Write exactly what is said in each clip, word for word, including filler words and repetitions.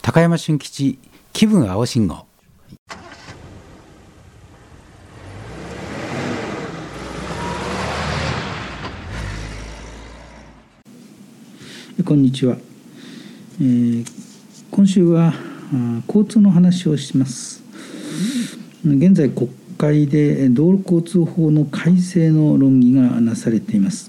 高山俊吉気分青信号。 こんにちは。えー、今週は交通の話をします。現在国会で道路交通法の改正の論議がなされています。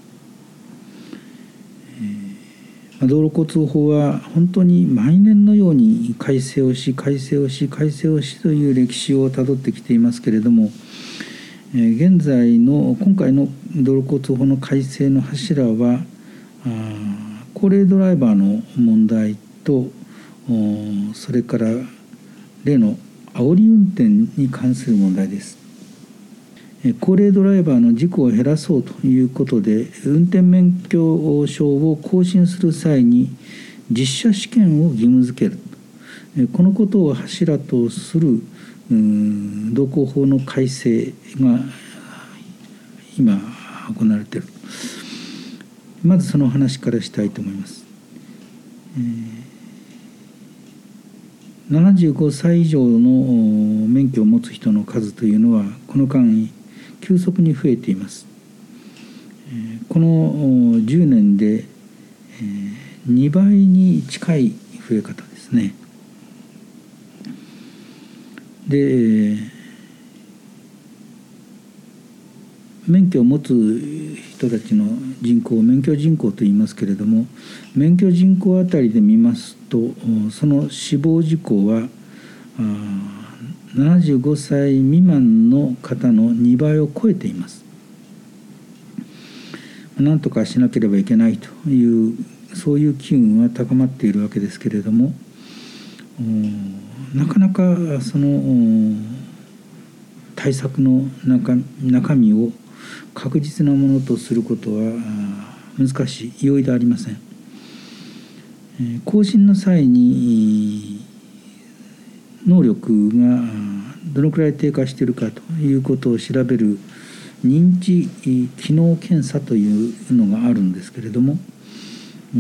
えー、道路交通法は本当に毎年のように改正をし改正をし改正をしという歴史をたどってきていますけれども、えー、現在の今回の道路交通法の改正の柱はあ高齢ドライバーの問題と、それから例の煽り運転に関する問題です。高齢ドライバーの事故を減らそうということで、運転免許証を更新する際に実車試験を義務付ける、このことを柱とする道交法の改正が今行われている。まずその話からしたいと思います。えー、ななじゅうごさい以上の免許を持つ人の数というのはこの間急速に増えています。えー、このじゅうねんで、えー、にばいに近い増え方ですね。で、免許を持つ人たちの人口を免許人口と言いますけれども、免許人口あたりで見ますと、その死亡事故はななじゅうごさい未満の方のにばいを超えています。なんとかしなければいけないというそういう機運は高まっているわけですけれども、なかなかその対策の中、中身を確実なものとすることは難しい、容易でありません。更新の際に能力がどのくらい低下しているかということを調べる認知機能検査というのがあるんですけれども、うん、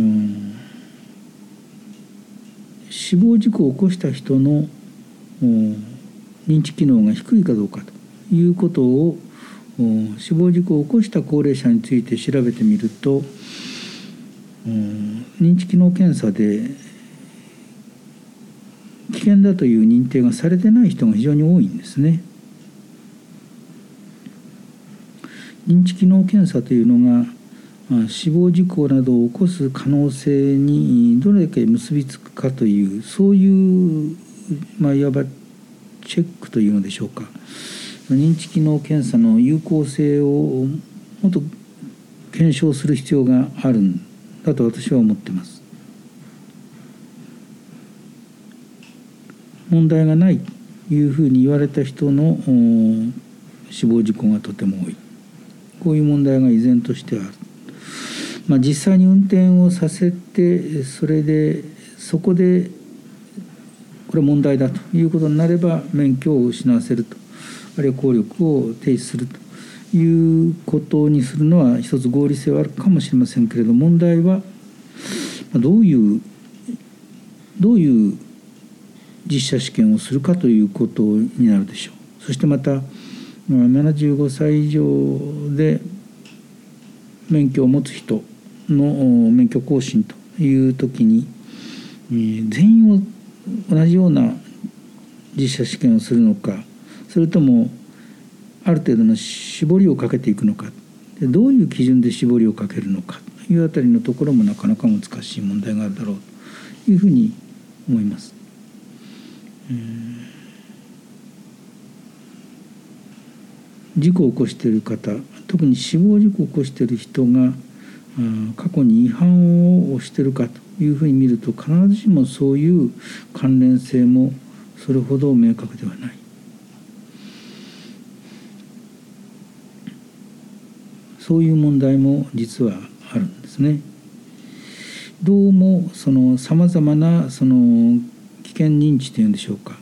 死亡事故を起こした人の認知機能が低いかどうかということを死亡事故を起こした高齢者について調べてみると、認知機能検査で危険だという認定がされてない人が非常に多いんですね。認知機能検査というのが死亡事故などを起こす可能性にどれだけ結びつくかという、そういう、まあ、いわばチェックというのでしょうか。認知機能検査の有効性をもっと検証する必要があるんだと私は思っています。問題がないというふうに言われた人の死亡事故がとても多い。こういう問題が依然としてある。まあ、実際に運転をさせて、それでそこでこれ問題だということになれば免許を失わせると、あるいは効力を停止するということにするのは一つ合理性はあるかもしれませんけれど、問題はどういうどういう実車試験をするかということになるでしょう。そしてまたななじゅうごさい以上で免許を持つ人の免許更新という時に全員を同じような実車試験をするのか、それともある程度の絞りをかけていくのか、どういう基準で絞りをかけるのかというあたりのところもなかなか難しい問題があるだろうというふうに思います。えー、事故を起こしている方、特に死亡事故を起こしている人が過去に違反をしているかというふうに見ると、必ずしもそういう関連性もそれほど明確ではない。そういう問題も実はあるんですね。どうもそのさまざまなその危険認知というんでしょうか、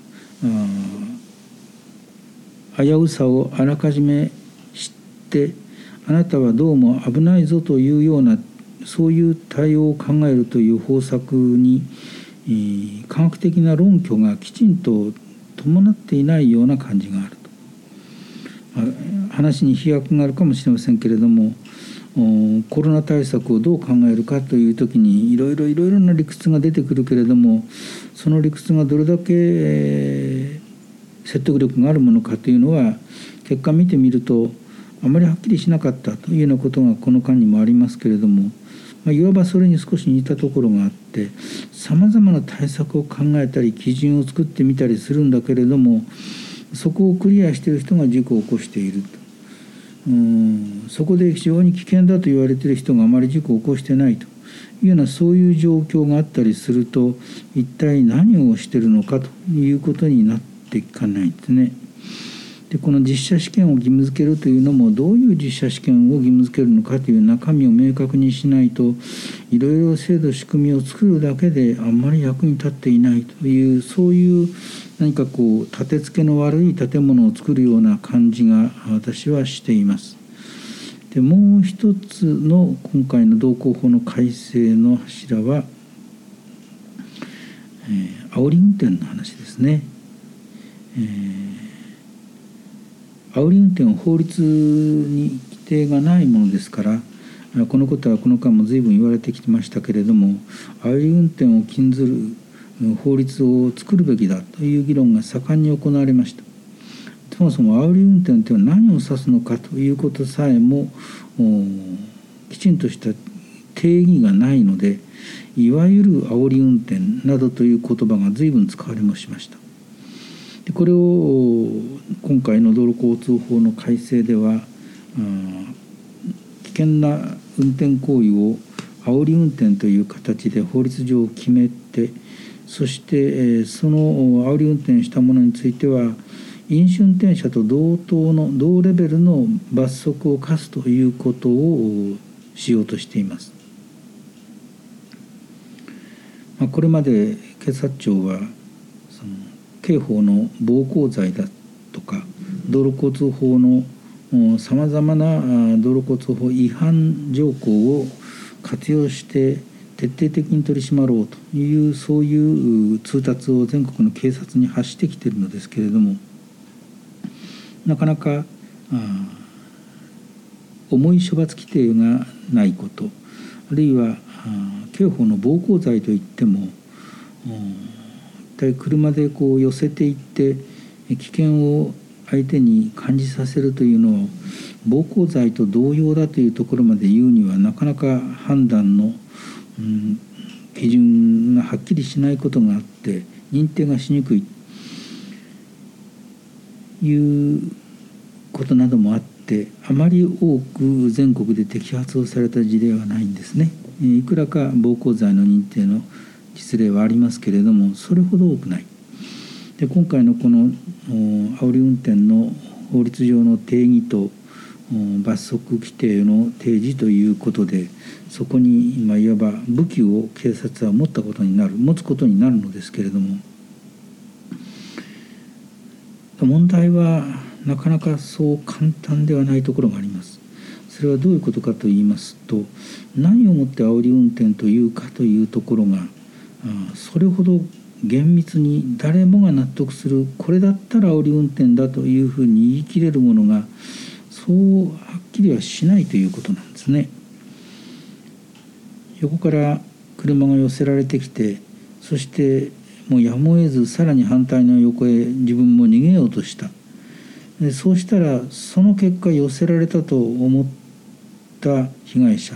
あ危うさをあらかじめ知ってあなたはどうも危ないぞというようなそういう対応を考えるという方策に科学的な論拠がきちんと伴っていないような感じがあると。話に飛躍があるかもしれませんけれども、コロナ対策をどう考えるかという時にいろいろいろいろな理屈が出てくるけれども、その理屈がどれだけ説得力があるものかというのは結果見てみるとあまりはっきりしなかったというようなことがこの間にもありますけれども、まあ、いわばそれに少し似たところがあって、さまざまな対策を考えたり基準を作ってみたりするんだけれども、そこをクリアしている人が事故を起こしていると。うんそこで非常に危険だと言われている人があまり事故を起こしてないというような、そういう状況があったりすると、一体何をしているのかということになっていかないんですね。でこの実写試験を義務付けるというのも、どういう実写試験を義務付けるのかという中身を明確にしないと、いろいろ制度仕組みを作るだけであんまり役に立っていないという、そういう何かこう立て付けの悪い建物を作るような感じが私はしています。でもう一つの今回の道交法の改正の柱は、えー、煽り運転の話ですね。えー、煽り運転は法律に規定がないものですから、このことはこの間も随分言われてきてましたけれども、煽り運転を禁ずる法律を作るべきだという議論が盛んに行われました。そもそも煽り運転というのは何を指すのかということさえもきちんとした定義がないので、いわゆる煽り運転などという言葉が随分使われもしました。でこれを今回の道路交通法の改正では、危険な運転行為を煽り運転という形で法律上決めて、そしてその煽り運転したものについては飲酒運転者と同等の同レベルの罰則を課すということをしようとしています。まあ、これまで警察庁はその刑法の暴行罪だとか道路交通法のさまざまな道路交通法違反条項を活用して徹底的に取り締まろうという、そういう通達を全国の警察に発してきているのですけれども、なかなか重い処罰規定がないこと、あるいは刑法の暴行罪といっても一体車でこう寄せていって危険を相手に感じさせるというのを暴行罪と同様だというところまで言うにはなかなか判断の、うん、基準がはっきりしないことがあって認定がしにくいいうことなどもあって、あまり多く全国で摘発をされた事例はないんですね。いくらか暴行罪の認定の実例はありますけれども、それほど多くない。で今回のこの煽り運転の法律上の定義と罰則規定の提示ということで、そこに今いわば武器を警察は持ったことになる持つことになるのですけれども、問題はなかなかそう簡単ではないところがあります。それはどういうことかといいますと、何をもって煽り運転というかというところがそれほど厳密に誰もが納得する、これだったら煽り運転だというふうに言い切れるものがそうはっきりはしないということなんですね。横から車が寄せられてきて、そしてもうやむを得ずさらに反対の横へ自分も逃げようとした。でそうしたらその結果寄せられたと思った被害者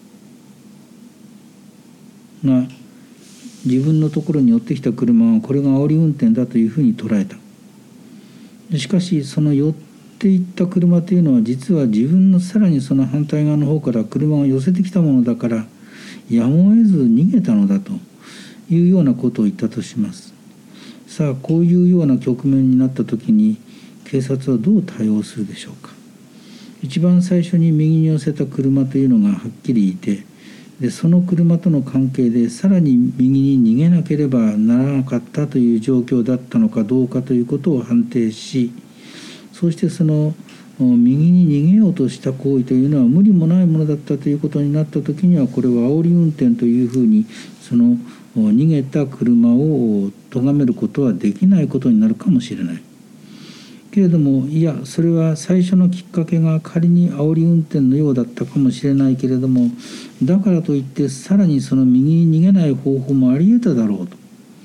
が自分のところに寄ってきた車がこれが煽り運転だというふうに捉えた。しかしその寄っていった車というのは実は自分のさらにその反対側の方から車が寄せてきたものだから、やむを得ず逃げたのだというようなことを言ったとします。さあこういうような局面になった時に警察はどう対応するでしょうか。一番最初に右に寄せた車というのがはっきりいて、でその車との関係でさらに右に逃げなければならなかったという状況だったのかどうかということを判定し、そしてその右に逃げようとした行為というのは無理もないものだったということになった時には、これは煽り運転というふうにその逃げた車を咎めることはできないことになるかもしれない。けれども、いやそれは最初のきっかけが仮に煽り運転のようだったかもしれないけれども、だからといってさらにその右に逃げない方法もあり得ただろうと。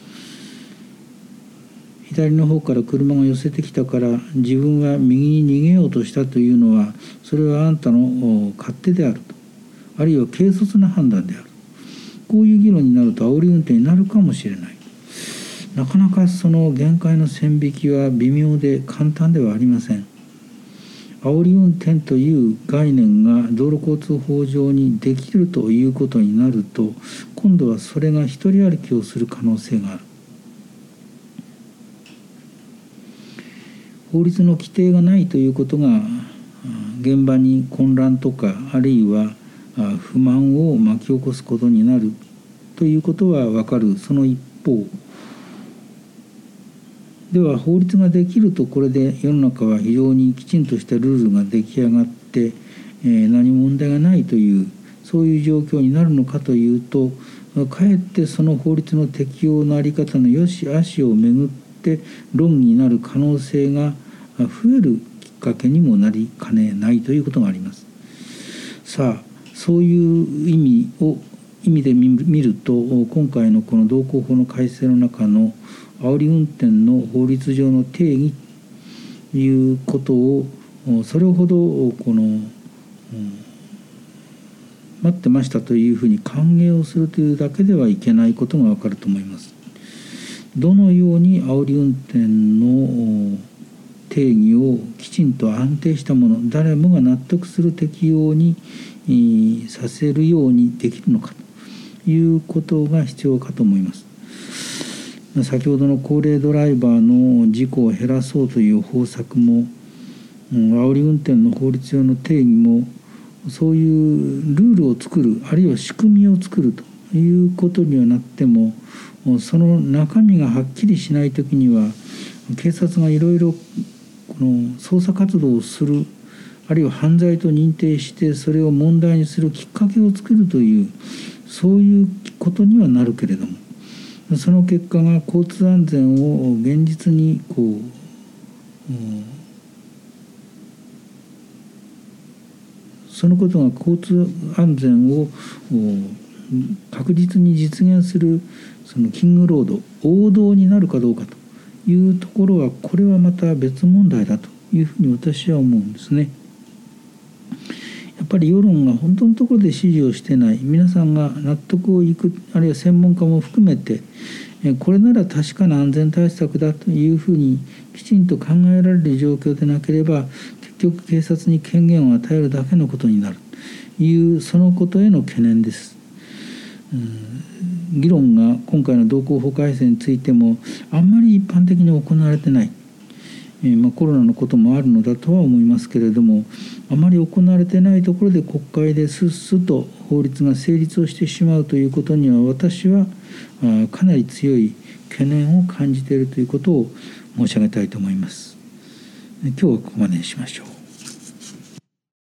左の方から車が寄せてきたから自分は右に逃げようとしたというのは、それはあんたの勝手であると、あるいは軽率な判断である、こういう議論になると煽り運転になるかもしれない。なかなかその限界の線引きは微妙で簡単ではありません。煽り運転という概念が道路交通法上にできるということになると、今度はそれが一人歩きをする可能性がある。法律の規定がないということが現場に混乱とか、あるいは不満を巻き起こすことになるということは分かる。その一方では、法律ができるとこれで世の中は非常にきちんとしたルールが出来上がって、えー、何も問題がないという、そういう状況になるのかというと、かえってその法律の適用の在り方の良し悪しをめぐって論議になる可能性が増えるきっかけにもなりかねないということがあります。さあ、そういう意味を意味で見ると、今回のこの道交法の改正の中の煽り運転の法律上の定義ということをそれほどこの、うん、待ってましたというふうに歓迎をするというだけではいけないことが分かると思います。どのように煽り運転の定義をきちんと安定したもの、誰もが納得する適用にさせるようにできるのかということが必要かと思います。先ほどの高齢ドライバーの事故を減らそうという方策も、煽り運転の法律上の定義も、そういうルールを作る、あるいは仕組みを作るということにはなっても、その中身がはっきりしないときには、警察がいろいろこの捜査活動をする、あるいは犯罪と認定してそれを問題にするきっかけを作るという、そういうことにはなるけれども、その結果が交通安全を現実にこう、うん、そのことが交通安全を確実に実現するそのキングロード、王道になるかどうかというところは、これはまた別問題だというふうに私は思うんですね。やっぱり世論が本当のところで支持をしてない、皆さんが納得をいく、あるいは専門家も含めて、これなら確かな安全対策だというふうにきちんと考えられる状況でなければ、結局警察に権限を与えるだけのことになるという、そのことへの懸念です。うん、議論が今回の道交法改正についてもあんまり一般的に行われてない、えーまあ、コロナのこともあるのだとは思いますけれども、あまり行われてないところで国会でスッスッと法律が成立をしてしまうということには、私はあかなり強い懸念を感じているということを申し上げたいと思います。今日はここまでにしましょう。